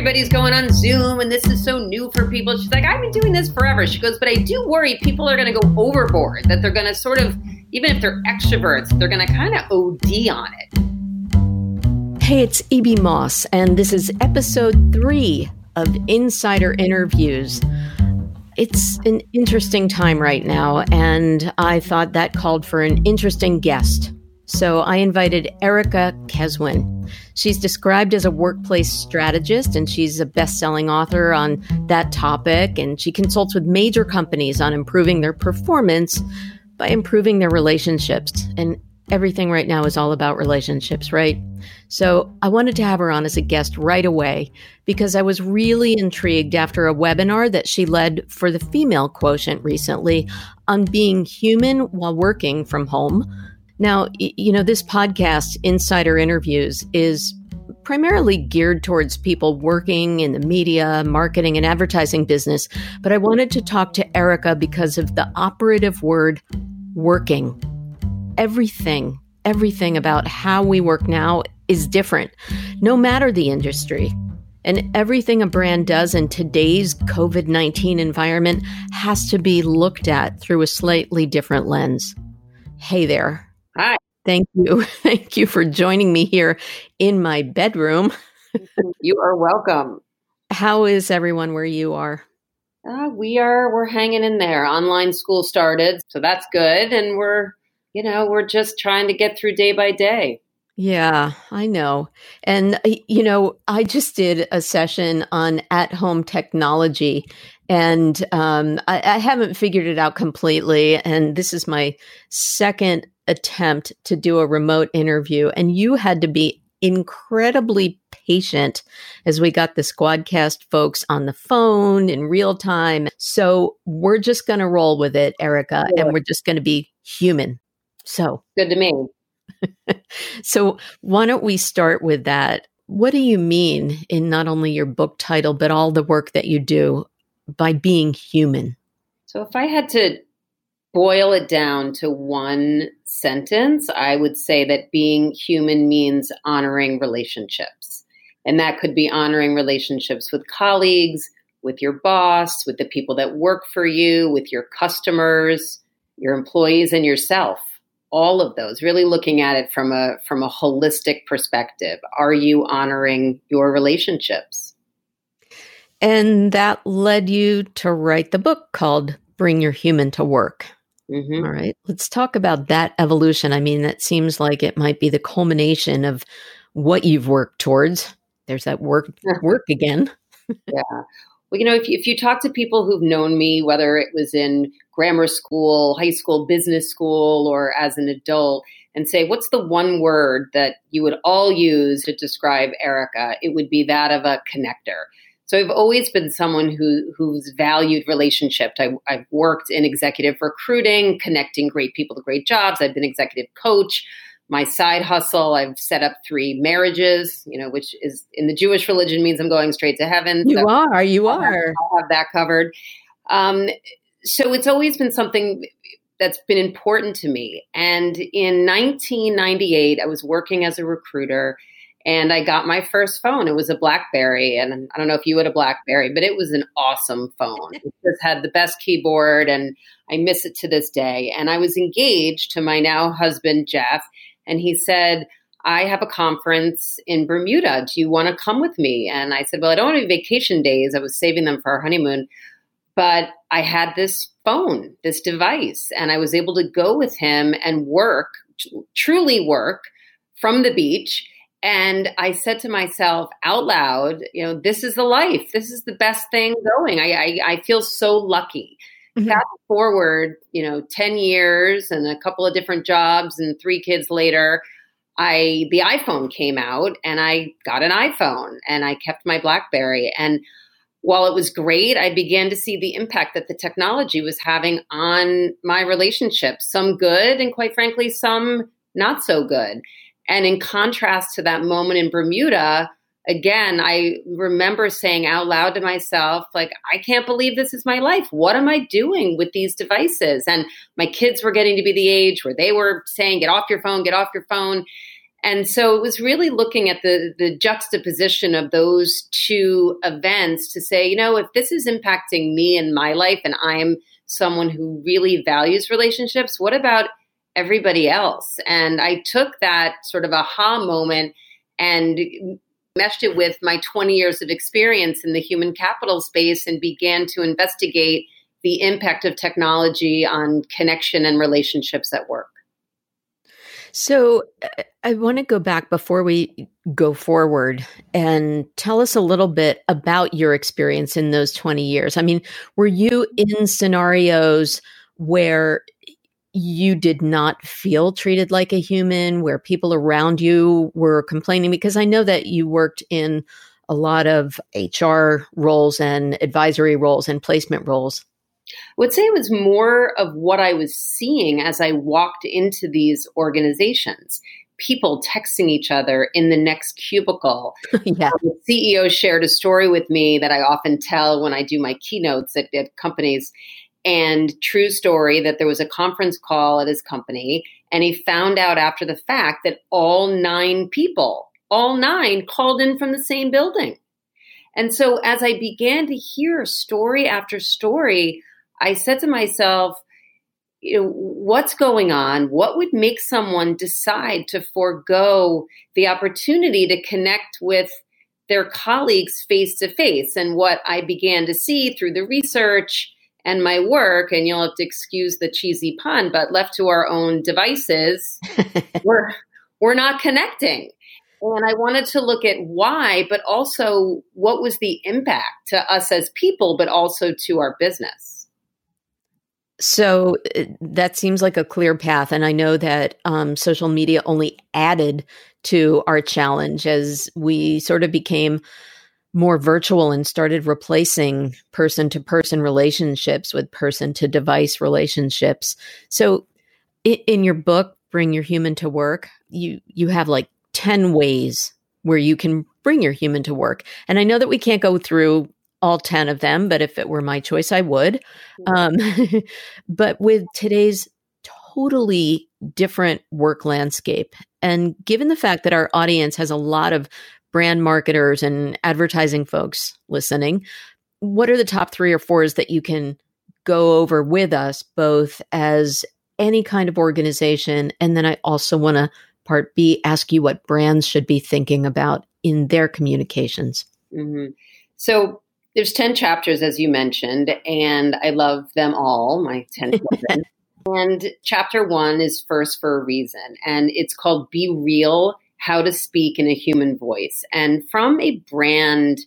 everybody's going on Zoom and this is so new for people. She's like, I've been doing this forever. She goes, but I do worry people are going to go overboard, that they're going to sort of, even if they're extroverts, they're going to kind of OD on it. Hey, it's E.B. Moss, and this is episode 3 of Insider Interviews. It's an interesting time right now, and I thought that called for an interesting guest. So I invited Erica Keswin. She's described as a workplace strategist, and she's a best-selling author on that topic, and she consults with major companies on improving their performance by improving their relationships. And everything right now is all about relationships, right? So I wanted to have her on as a guest right away because I was really intrigued after a webinar that she led for the Female Quotient recently on being human while working from home. Now, you know, this podcast, Insider Interviews, is primarily geared towards people working in the media, marketing, and advertising business. But I wanted to talk to Erica because of the operative word, working. Everything about how we work now is different, no matter the industry. And everything a brand does in today's COVID-19 environment has to be looked at through a slightly different lens. Hey there. Hi. Thank you. Thank you for joining me here in my bedroom. You are welcome. How is everyone where you are? We're hanging in there. Online school started, so that's good. And we're just trying to get through day by day. Yeah, I know. And, I just did a session on at-home technology, and I haven't figured it out completely. And this is my second attempt to do a remote interview. And you had to be incredibly patient as we got the Squadcast folks on the phone in real time. So we're just going to roll with it, Erica, and we're just going to be human. So good to me. So why don't we start with that? What do you mean in not only your book title, but all the work that you do by being human? So if I had to boil it down to one sentence, I would say that being human means honoring relationships. And that could be honoring relationships with colleagues, with your boss, with the people that work for you, with your customers, your employees, and yourself. All of those, really looking at it from a holistic perspective. Are you honoring your relationships? And that led you to write the book called Bring Your Human to Work. Mm-hmm. All right. Let's talk about that evolution. I mean, that seems like it might be the culmination of what you've worked towards. There's that work again. Yeah. Well, if you talk to people who've known me, whether it was in grammar school, high school, business school, or as an adult, and say, what's the one word that you would all use to describe Erica? It would be that of a connector. So I've always been someone who's valued relationships. I've worked in executive recruiting, connecting great people to great jobs. I've been executive coach. My side hustle, I've set up 3 marriages, which is in the Jewish religion means I'm going straight to heaven. You are. I'll have that covered. So it's always been something that's been important to me. And in 1998, I was working as a recruiter. And I got my first phone. It was a BlackBerry. And I don't know if you had a BlackBerry, but it was an awesome phone. It just had the best keyboard, and I miss it to this day. And I was engaged to my now husband, Jeff. And he said, I have a conference in Bermuda. Do you want to come with me? And I said, well, I don't have any vacation days. I was saving them for our honeymoon. But I had this phone, this device, and I was able to go with him and work, truly work from the beach. And I said to myself out loud, this is the life. This is the best thing going. I feel so lucky. Mm-hmm. Fast forward, 10 years and a couple of different jobs and 3 kids later, the iPhone came out and I got an iPhone and I kept my BlackBerry. And while it was great, I began to see the impact that the technology was having on my relationships, some good and quite frankly, some not so good. And in contrast to that moment in Bermuda, again, I remember saying out loud to myself, like, I can't believe this is my life. What am I doing with these devices? And my kids were getting to be the age where they were saying, get off your phone, get off your phone. And so it was really looking at the juxtaposition of those two events to say, if this is impacting me in my life and I'm someone who really values relationships, what about everybody else? And I took that sort of aha moment and meshed it with my 20 years of experience in the human capital space and began to investigate the impact of technology on connection and relationships at work. So I want to go back before we go forward and tell us a little bit about your experience in those 20 years. I mean, were you in scenarios where you did not feel treated like a human, where people around you were complaining? Because I know that you worked in a lot of HR roles and advisory roles and placement roles. I would say it was more of what I was seeing as I walked into these organizations. People texting each other in the next cubicle. Yeah. The CEO shared a story with me that I often tell when I do my keynotes at companies. And true story that there was a conference call at his company, and he found out after the fact that all 9 called in from the same building. And so as I began to hear story after story, I said to myself, what's going on? What would make someone decide to forego the opportunity to connect with their colleagues face to face? And what I began to see through the research and my work, and you'll have to excuse the cheesy pun, but left to our own devices, we're not connecting. And I wanted to look at why, but also what was the impact to us as people, but also to our business. So that seems like a clear path. And I know that social media only added to our challenge as we sort of became more virtual and started replacing person-to-person relationships with person-to-device relationships. So in your book, Bring Your Human to Work, you have like 10 ways where you can bring your human to work. And I know that we can't go through all 10 of them, but if it were my choice, I would. But with today's totally different work landscape, and given the fact that our audience has a lot of brand marketers and advertising folks listening, what are the top 3 or 4s that you can go over with us, both as any kind of organization? And then I also want to, part B, ask you what brands should be thinking about in their communications. Mm-hmm. So there's 10 chapters, as you mentioned, and I love them all, my 10 children. And chapter 1 is First for a Reason, and it's called Be Real, How to Speak in a Human Voice. And from a brand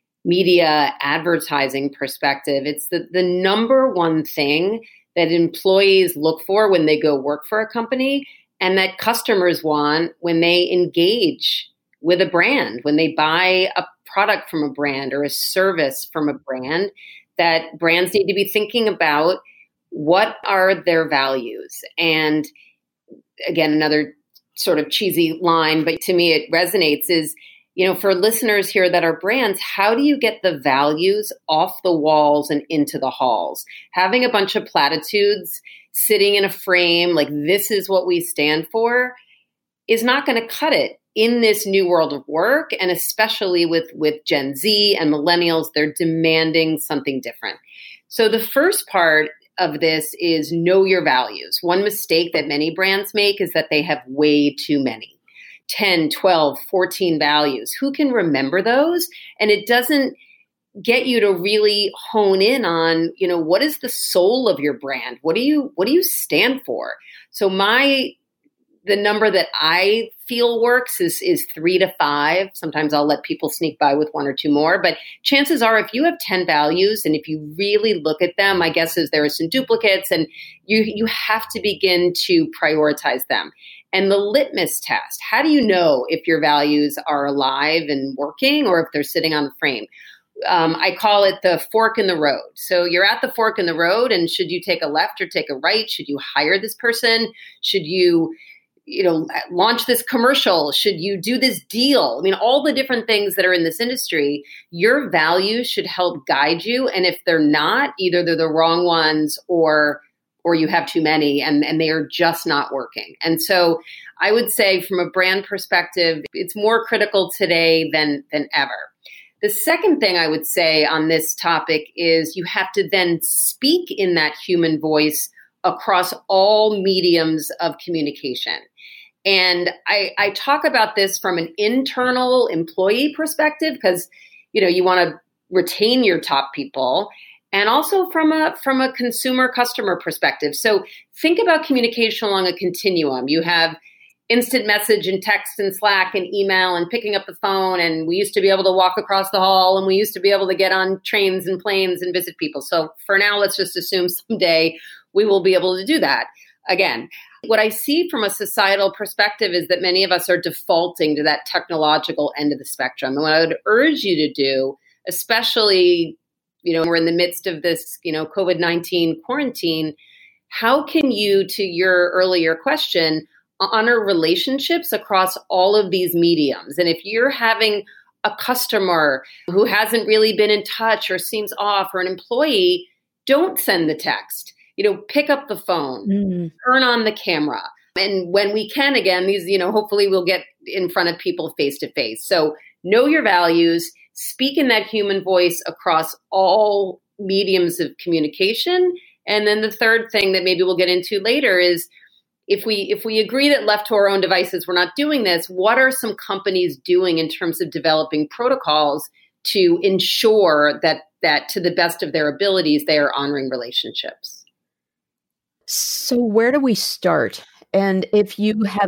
media advertising perspective, it's the number one thing that employees look for when they go work for a company, and that customers want when they engage with a brand, when they buy a product from a brand or a service from a brand, that brands need to be thinking about what are their values. And again, another sort of cheesy line, but to me it resonates, is, for listeners here that are brands, how do you get the values off the walls and into the halls? Having a bunch of platitudes sitting in a frame, like this is what we stand for, is not going to cut it in this new world of work. And especially with Gen Z and millennials, they're demanding something different. So the first part of this is know your values. One mistake that many brands make is that they have way too many, 10, 12, 14 values. Who can remember those? And it doesn't get you to really hone in on, what is the soul of your brand? What do you stand for? So the number that I feel works is 3 to 5. Sometimes I'll let people sneak by with 1 or 2 more, but chances are if you have 10 values and if you really look at them, my guess is there are some duplicates, and you have to begin to prioritize them. And the litmus test, how do you know if your values are alive and working or if they're sitting on the frame? I call it the fork in the road. So you're at the fork in the road, and should you take a left or take a right? Should you hire this person? Should you launch this commercial? Should you do this deal? I mean, all the different things that are in this industry, your values should help guide you. And if they're not, either they're the wrong ones or or you have too many and they are just not working. And so I would say from a brand perspective, it's more critical today than ever. The second thing I would say on this topic is you have to then speak in that human voice across all mediums of communication. And I talk about this from an internal employee perspective because, you want to retain your top people, and also from a consumer customer perspective. So think about communication along a continuum. You have instant message and text and Slack and email and picking up the phone. And we used to be able to walk across the hall, and we used to be able to get on trains and planes and visit people. So for now, let's just assume someday we will be able to do that again. What I see from a societal perspective is that many of us are defaulting to that technological end of the spectrum. And what I would urge you to do, especially, we're in the midst of this, COVID-19 quarantine, how can you, to your earlier question, honor relationships across all of these mediums? And if you're having a customer who hasn't really been in touch or seems off, or an employee, don't send the text. Pick up the phone, turn on the camera. And when we can, again, these, hopefully we'll get in front of people face to face. So know your values, speak in that human voice across all mediums of communication. And then the third thing that maybe we'll get into later is if we agree that left to our own devices, we're not doing this, what are some companies doing in terms of developing protocols to ensure that to the best of their abilities, they are honoring relationships? So where do we start? And if you have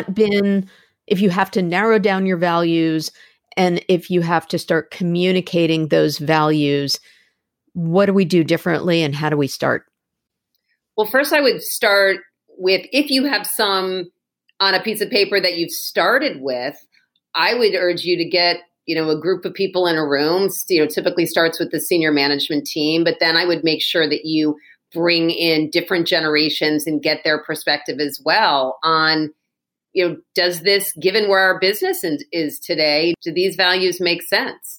to narrow down your values, and if you have to start communicating those values, what do we do differently and how do we start? Well, first I would start with, if you have some on a piece of paper that you've started with, I would urge you to get, a group of people in a room, typically starts with the senior management team, but then I would make sure that you bring in different generations and get their perspective as well on, does this, given where our business is today, do these values make sense?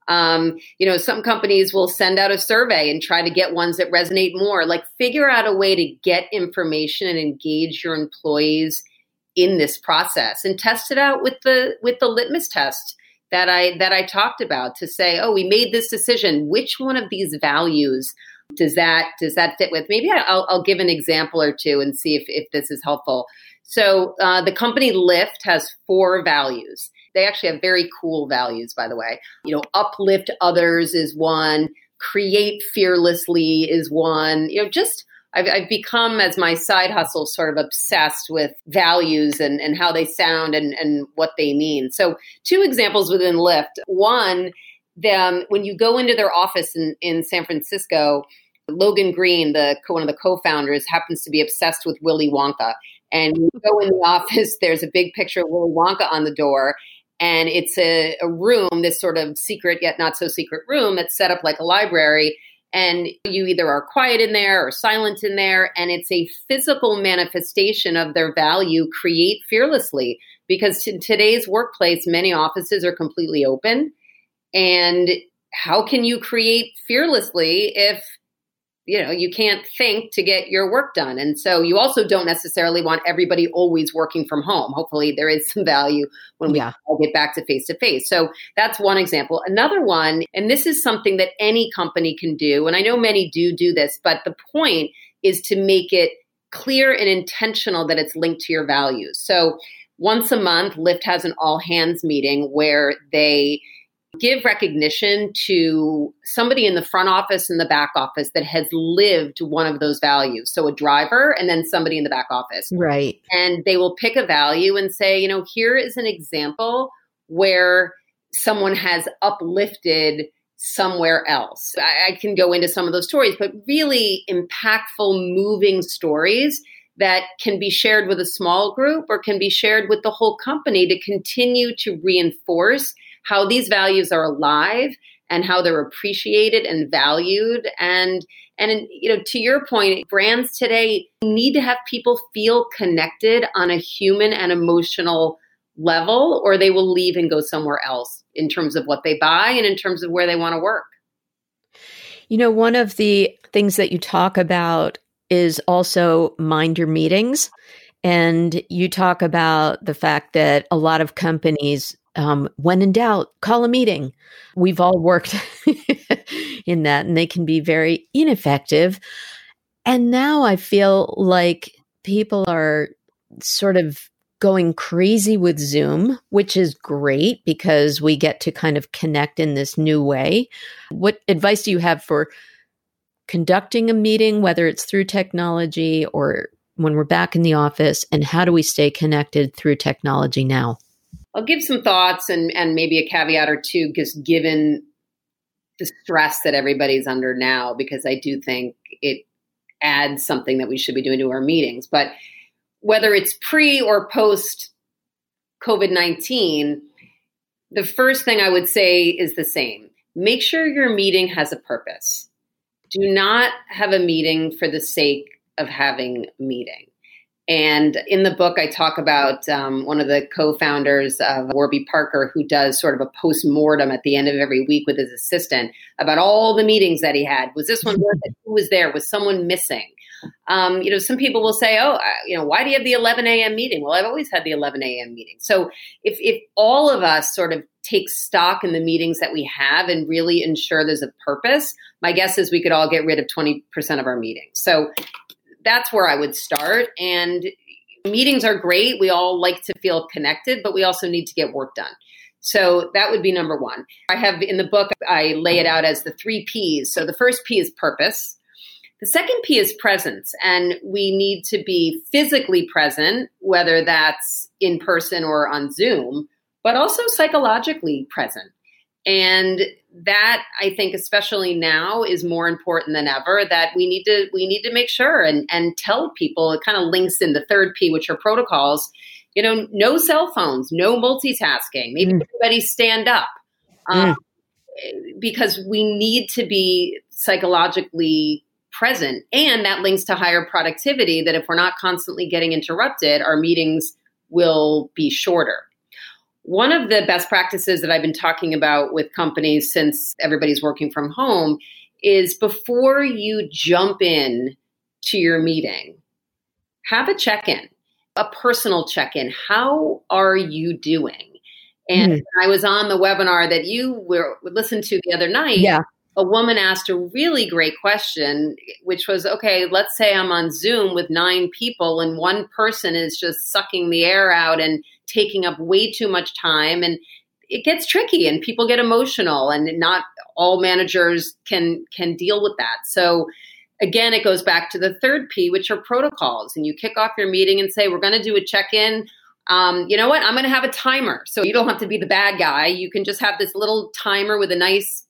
Some companies will send out a survey and try to get ones that resonate more. Like, figure out a way to get information and engage your employees in this process, and test it out with the litmus test that I talked about, to say, oh, we made this decision. Which one of these values does that fit with? Maybe I'll give an example or two and see if this is helpful. So the company Lyft has 4 values. They actually have very cool values, by the way. Uplift others is one. Create fearlessly is one. I've become, as my side hustle, sort of obsessed with values and how they sound and what they mean. So 2 examples within Lyft. One, when you go into their office in San Francisco, Logan Green, one of the co-founders, happens to be obsessed with Willy Wonka. And when you go in the office, there's a big picture of Willy Wonka on the door. And it's a room, this sort of secret yet not so secret room that's set up like a library. And you either are quiet in there or silent in there. And it's a physical manifestation of their value, create fearlessly. Because in today's workplace, many offices are completely open. And how can you create fearlessly if you can't think to get your work done? And so you also don't necessarily want everybody always working from home. Hopefully there is some value when we all get back to face. So that's one example. Another one, and this is something that any company can do, and I know many do this, but the point is to make it clear and intentional that it's linked to your values. So once a month, Lyft has an all hands meeting where they give recognition to somebody in the front office and the back office that has lived one of those values. So a driver and then somebody in the back office. Right. And they will pick a value and say, here is an example where someone has uplifted somewhere else. I can go into some of those stories, but really impactful, moving stories that can be shared with a small group or can be shared with the whole company to continue to reinforce how these values are alive and how they're appreciated and valued. And to your point, brands today need to have people feel connected on a human and emotional level, or they will leave and go somewhere else in terms of what they buy and in terms of where they want to work. One of the things that you talk about is also mind your meetings. And you talk about the fact that a lot of companies, when in doubt, call a meeting. We've all worked in that, and they can be very ineffective. And now I feel like people are sort of going crazy with Zoom, which is great because we get to kind of connect in this new way. What advice do you have for conducting a meeting, whether it's through technology or when we're back in the office, and how do we stay connected through technology now? I'll give some thoughts and maybe a caveat or two, just given the stress that everybody's under now, because I do think it adds something that we should be doing to our meetings. But whether it's pre or post COVID-19, the first thing I would say is the same. Make sure your meeting has a purpose. Do not have a meeting for the sake of having a meeting. And in the book, I talk about one of the co-founders of Warby Parker, who does sort of a post-mortem at the end of every week with his assistant about all the meetings that he had. Was this one worth it? Who was there? Was someone missing? Some people will say, why do you have the 11 a.m. meeting? Well, I've always had the 11 a.m. meeting. So if all of us sort of take stock in the meetings that we have and really ensure there's a purpose, my guess is we could all get rid of 20% of our meetings. So that's where I would start. And meetings are great. We all like to feel connected, but we also need to get work done. So that would be number one. I have in the book, I lay it out as the 3 Ps. So the first P is purpose. The second P is presence. And we need to be physically present, whether that's in person or on Zoom, but also psychologically present. And that, I think, especially now, is more important than ever, that we need to make sure and tell people. It kind of links in the third P, which are protocols. No cell phones, no multitasking. Maybe everybody stand up, because we need to be psychologically present. And that links to higher productivity, that if we're not constantly getting interrupted, our meetings will be shorter. One of the best practices that I've been talking about with companies since everybody's working from home is, before you jump in to your meeting, have a check-in, a personal check-in. How are you doing? And I was on the webinar that you listened to the other night. Yeah. A woman asked a really great question, which was, okay, let's say I'm on Zoom with 9 people and one person is just sucking the air out and taking up way too much time. And it gets tricky and people get emotional, and not all managers can deal with that. So again, it goes back to the third P, which are protocols. And you kick off your meeting and say, we're going to do a check-in. You know what? I'm going to have a timer. So you don't have to be the bad guy. You can just have this little timer with a nice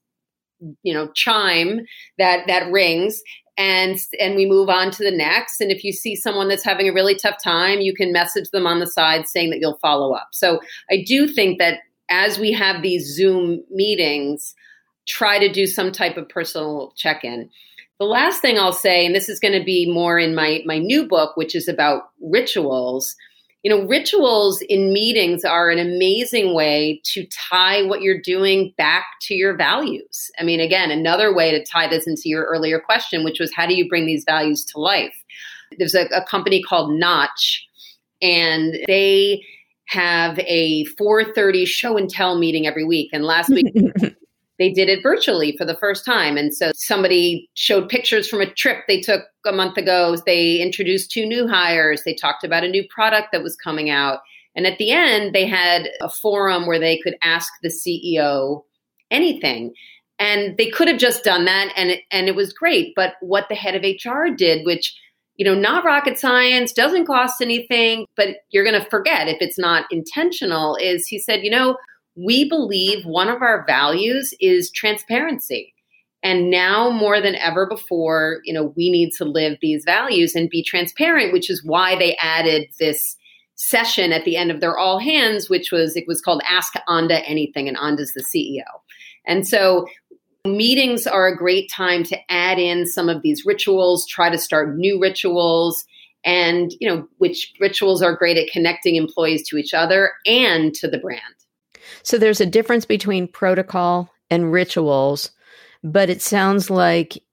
chime that rings, and we move on to the next. And if you see someone that's having a really tough time, you can message them on the side saying that you'll follow up. So I do think that as we have these Zoom meetings, try to do some type of personal check-in. The last thing I'll say, and this is going to be more in my new book, which is about rituals. Rituals in meetings are an amazing way to tie what you're doing back to your values. I mean, again, another way to tie this into your earlier question, which was, how do you bring these values to life? There's a company called Notch, and they have a 4:30 show and tell meeting every week. And last week, they did it virtually for the first time. And so somebody showed pictures from a trip they took a month ago. They introduced 2 new hires. They talked about a new product that was coming out. And at the end, they had a forum where they could ask the CEO anything. And they could have just done that, and it was great. But what the head of HR did, which, not rocket science, doesn't cost anything, but you're going to forget if it's not intentional, is he said, we believe one of our values is transparency. And now more than ever before, we need to live these values and be transparent, which is why they added this session at the end of their all hands, it was called Ask Anda Anything, and Anda's the CEO. And so meetings are a great time to add in some of these rituals, try to start new rituals, and, which rituals are great at connecting employees to each other and to the brand. So there's a difference between protocol and rituals, but it sounds like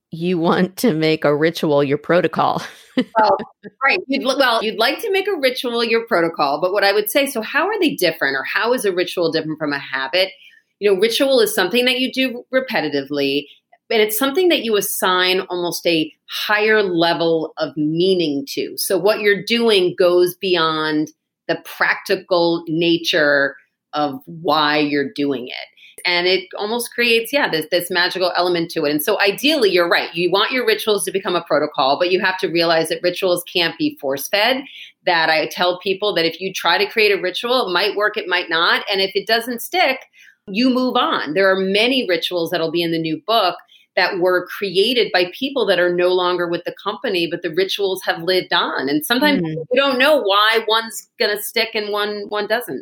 you want to make a ritual your protocol. Well, right. You'd like to make a ritual your protocol, but what I would say, so how are they different, or how is a ritual different from a habit? Ritual is something that you do repetitively, and it's something that you assign almost a higher level of meaning to. So what you're doing goes beyond the practical nature of why you're doing it. And it almost creates, this magical element to it. And so ideally, you're right. You want your rituals to become a protocol, but you have to realize that rituals can't be force-fed. That I tell people that if you try to create a ritual, it might work, it might not. And if it doesn't stick, you move on. There are many rituals that'll be in the new book that were created by people that are no longer with the company, but the rituals have lived on. And sometimes we don't know why one's going to stick and one doesn't.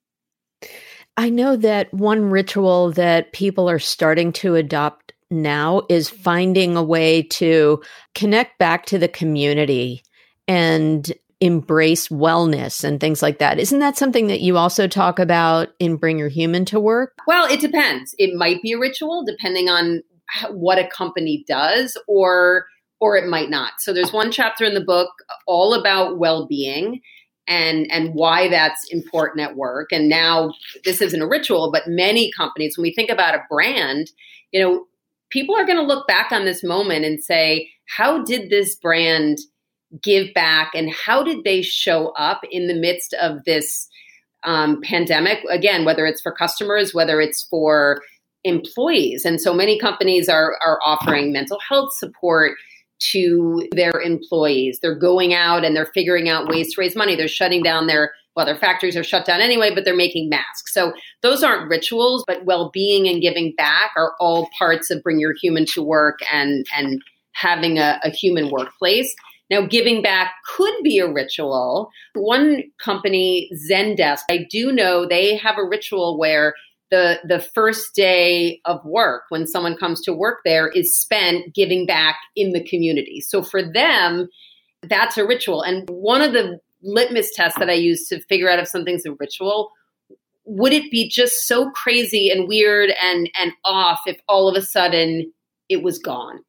I know that one ritual that people are starting to adopt now is finding a way to connect back to the community and embrace wellness and things like that. Isn't that something that you also talk about in Bring Your Human to Work? Well, it depends. It might be a ritual depending on what a company does, or it might not. So there's one chapter in the book all about well-being and why that's important at work. And now this isn't a ritual, but many companies, when we think about a brand, people are going to look back on this moment and say, how did this brand give back, and how did they show up in the midst of this pandemic? Again, whether it's for customers, whether it's for employees. And so many companies are offering mental health support to their employees. They're going out and they're figuring out ways to raise money. They're shutting down their factories are shut down anyway, but they're making masks. So those aren't rituals, but well-being and giving back are all parts of Bring Your Human to Work and having a human workplace. Now, giving back could be a ritual. One company, Zendesk, I do know they have a ritual where the first day of work, when someone comes to work there, is spent giving back in the community. So for them, that's a ritual. And one of the litmus tests that I use to figure out if something's a ritual, would it be just so crazy and weird and off if all of a sudden it was gone?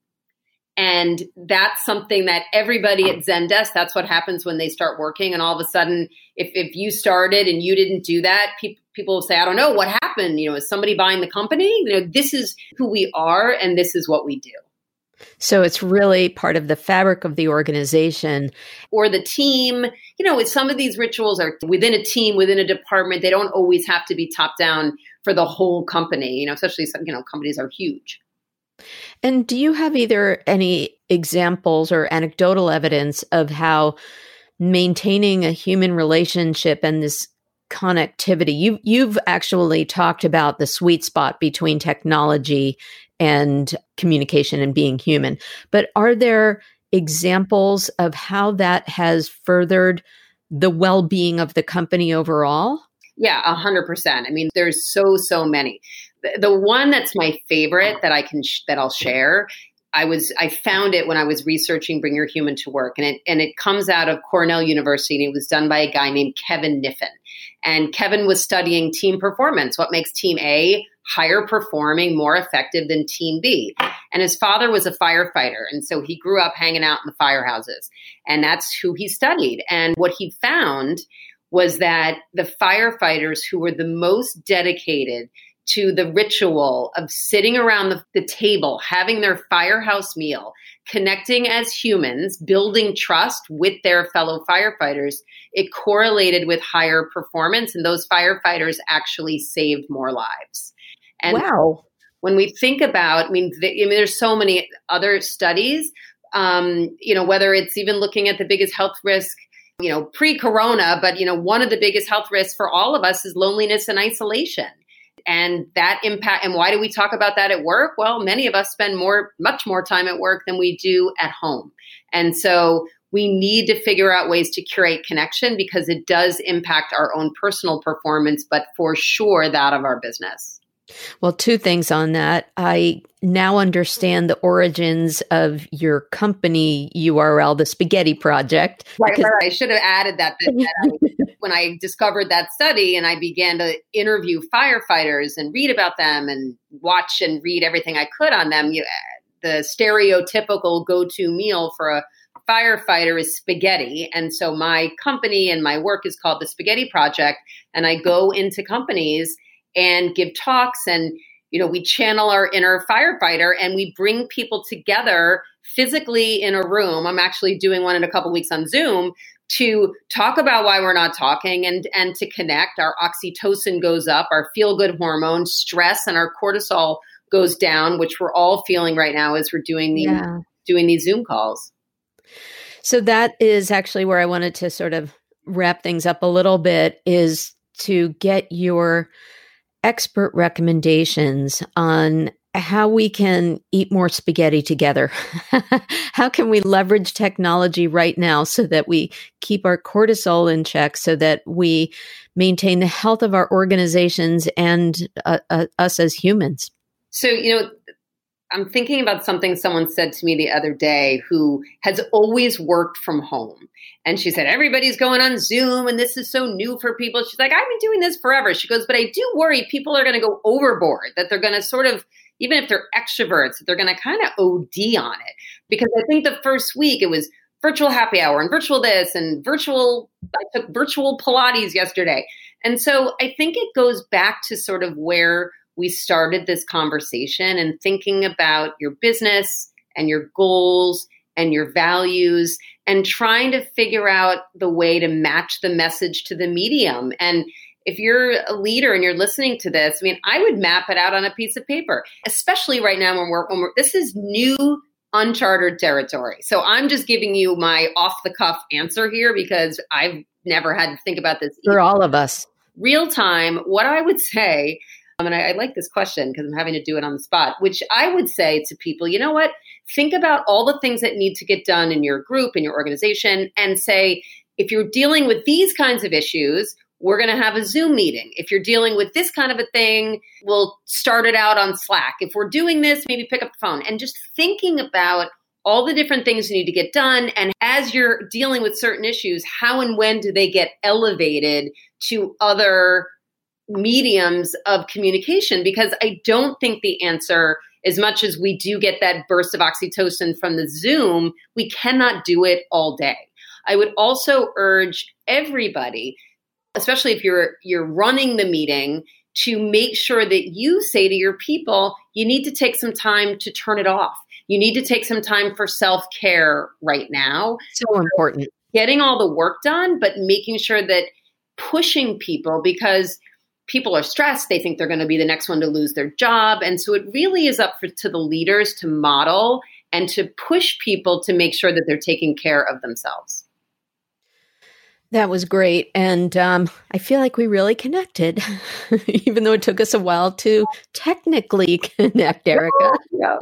And that's something that everybody at Zendesk, that's what happens when they start working. And all of a sudden, if you started and you didn't do that, people will say, I don't know what happened. Is somebody buying the company? This is who we are and this is what we do. So it's really part of the fabric of the organization. Or the team. Some of these rituals are within a team, within a department. They don't always have to be top down for the whole company, especially some, companies are huge. And do you have either any examples or anecdotal evidence of how maintaining a human relationship and this connectivity, you've actually talked about the sweet spot between technology and communication and being human, but are there examples of how that has furthered the well-being of the company overall? Yeah, 100%. I mean, there's so many. The one that's my favorite that I'll share, I found it when I was researching Bring Your Human to Work, and it comes out of Cornell University, and it was done by a guy named Kevin Niffen. And Kevin was studying team performance. What makes team A higher performing, more effective than team B? And his father was a firefighter, and so he grew up hanging out in the firehouses, and that's who he studied. And what he found was that the firefighters who were the most dedicated to the ritual of sitting around the table, having their firehouse meal, connecting as humans, building trust with their fellow firefighters, it correlated with higher performance, and those firefighters actually saved more lives. And wow. When we think about, there's so many other studies, whether it's even looking at the biggest health risk, pre-corona, but, one of the biggest health risks for all of us is loneliness and isolation. And that impact, and why do we talk about that at work? Well, many of us spend much more time at work than we do at home. And so we need to figure out ways to curate connection because it does impact our own personal performance, but for sure that of our business. Well, two things on that. I now understand the origins of your company URL, the Spaghetti Project. Right. I should have added that when I discovered that study and I began to interview firefighters and read about them and watch and read everything I could on them. the stereotypical go-to meal for a firefighter is spaghetti. And so my company and my work is called the Spaghetti Project. And I go into companies and give talks, and we channel our inner firefighter and we bring people together physically in a room. I'm actually doing one in a couple weeks on Zoom to talk about why we're not talking and to connect. Our oxytocin goes up, our feel-good hormone, stress, and our cortisol goes down, which we're all feeling right now as we're doing these Zoom calls. So that is actually where I wanted to sort of wrap things up a little bit, is to get your expert recommendations on how we can eat more spaghetti together. How can we leverage technology right now so that we keep our cortisol in check, so that we maintain the health of our organizations and us as humans? So, I'm thinking about something someone said to me the other day, who has always worked from home. And she said, everybody's going on Zoom and this is so new for people. She's like, I've been doing this forever. She goes, but I do worry people are going to go overboard, that they're going to sort of, even if they're extroverts, that they're going to kind of OD on it. Because I think the first week it was virtual happy hour and virtual this and I took virtual Pilates yesterday. And so I think it goes back to sort of where we started this conversation, and thinking about your business and your goals and your values and trying to figure out the way to match the message to the medium. And if you're a leader and you're listening to this, I would map it out on a piece of paper, especially right now when we're this is new, uncharted territory. So I'm just giving you my off the cuff answer here because I've never had to think about this for all of us. Real time, what I would say, and I like this question because I'm having to do it on the spot, which I would say to people, you know what? Think about all the things that need to get done in your group, in your organization, and say, if you're dealing with these kinds of issues, we're going to have a Zoom meeting. If you're dealing with this kind of a thing, we'll start it out on Slack. If we're doing this, maybe pick up the phone. And just thinking about all the different things you need to get done. And as you're dealing with certain issues, how and when do they get elevated to other mediums of communication? Because I don't think the answer, as much as we do get that burst of oxytocin from the Zoom, we cannot do it all day. I would also urge everybody, especially if you're running the meeting, to make sure that you say to your people, you need to take some time to turn it off. You need to take some time for self-care right now. So important. Getting all the work done, but making sure that pushing people, because people are stressed. They think they're going to be the next one to lose their job. And so it really is up to the leaders to model and to push people to make sure that they're taking care of themselves. That was great. And I feel like we really connected, even though it took us a while to technically connect, Erica. Yeah.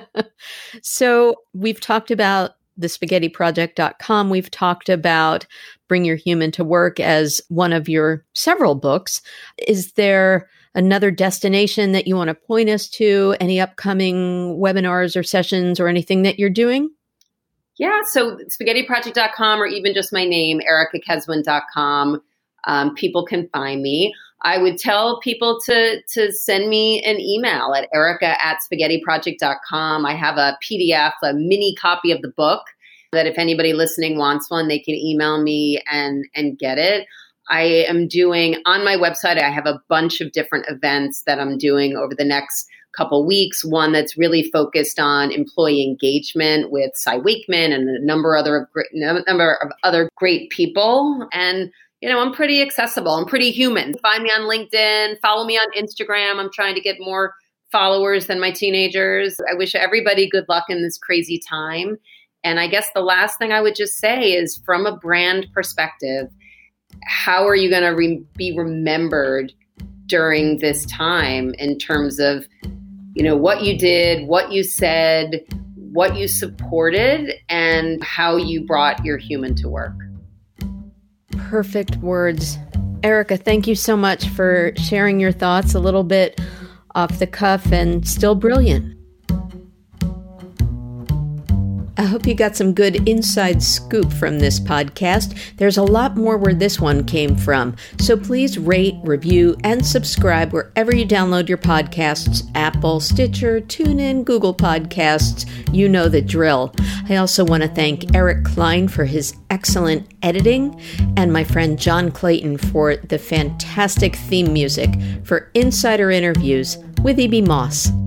So we've talked about the spaghettiproject.com. We've talked about Bring Your Human to Work as one of your several books. Is there another destination that you want to point us to? Any upcoming webinars or sessions or anything that you're doing? Yeah, so spaghettiproject.com, or even just my name, ericakeswin.com. People can find me. I would tell people to send me an email at erica@spaghettiproject.com. I have a PDF, a mini copy of the book, that if anybody listening wants one, they can email me and get it. I am doing, on my website, I have a bunch of different events that I'm doing over the next couple weeks. One that's really focused on employee engagement with Cy Wakeman and a number of other great people. And I'm pretty accessible. I'm pretty human. Find me on LinkedIn. Follow me on Instagram. I'm trying to get more followers than my teenagers. I wish everybody good luck in this crazy time. And I guess the last thing I would just say is, from a brand perspective, how are you going to be remembered during this time in terms of, what you did, what you said, what you supported, and how you brought your human to work? Perfect words. Erica, thank you so much for sharing your thoughts, a little bit off the cuff and still brilliant. I hope you got some good inside scoop from this podcast. There's a lot more where this one came from. So please rate, review, and subscribe wherever you download your podcasts, Apple, Stitcher, TuneIn, Google Podcasts. You know the drill. I also want to thank Eric Klein for his excellent editing and my friend John Clayton for the fantastic theme music for Insider Interviews with E.B. Moss.